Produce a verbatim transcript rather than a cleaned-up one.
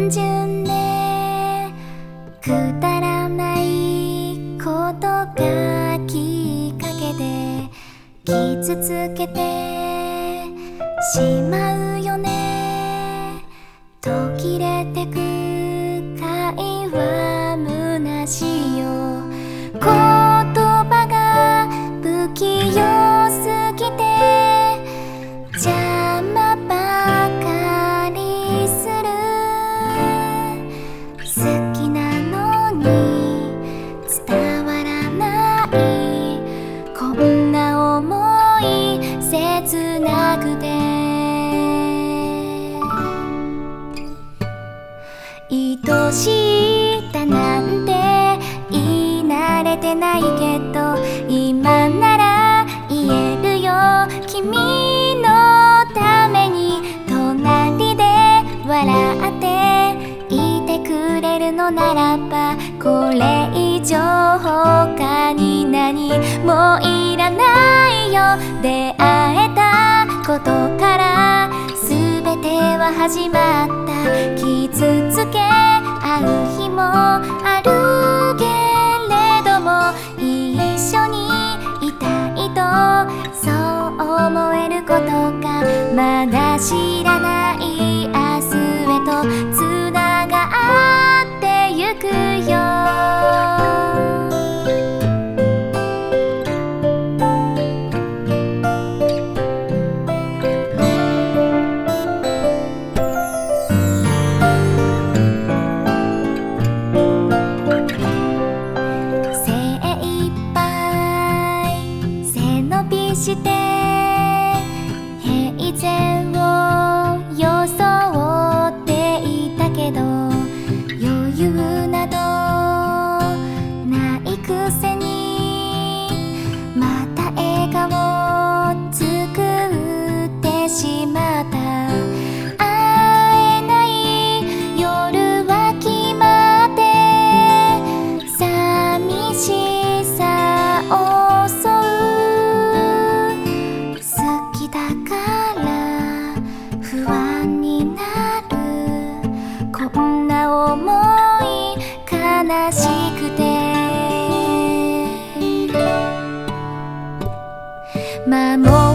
単純でくだらないことがきっかけで傷つけてしまうよね。途切れてく会話虚しいよ。言葉が不器用すぎて邪魔ばかりする。好きなのに伝わらない、こんな想い切なくて。愛しいだなんて言い慣れてないけど、今なら言えるよ。君のために隣で笑っていてくれるのならば、これ以上他に何もいらないよ。出会えたことから全ては始まった。傷つけ合う日もあるけれども、一緒にいたいとそう思えることが、まだ知らない明日へとつながってゆくよ。して平然を装っていたけど、余裕などないくせにまた笑顔作ってしまった。会えない夜は決まって寂しさを襲う。こんな想い悲しくて守